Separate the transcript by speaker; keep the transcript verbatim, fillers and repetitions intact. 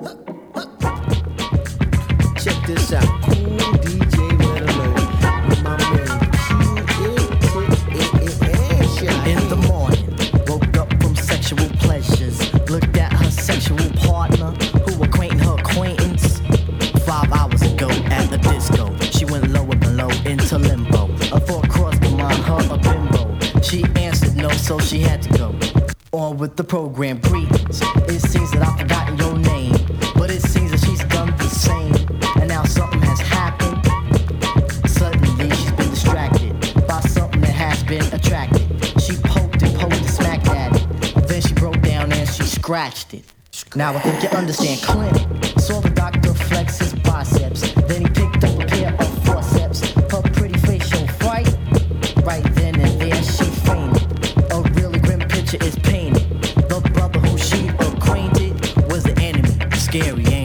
Speaker 1: Check this out, cool D J Red Alert with my man Q
Speaker 2: In the morning, woke up from sexual pleasures. Looked at her sexual partner, who acquainted her acquaintance. Five hours ago at the disco, she went lower below into limbo. A thought crossed her mind, her a bimbo. She answered no, so she had to go. On with the program, greetings. It seems that I've forgotten your name, but it seems that she's done the same. And now something has happened. Suddenly she's been distracted by something that has been attracted. She poked and poked and smacked at it. Then she broke down and she scratched it. Now I think you understand clinic. Saw the doctor flex his biceps. Then he picked up a pair of forceps. Her pretty face showed fright. Right then and there she fainted. A really grim picture is painted. The brother who she acquainted was the enemy. Scary, ain't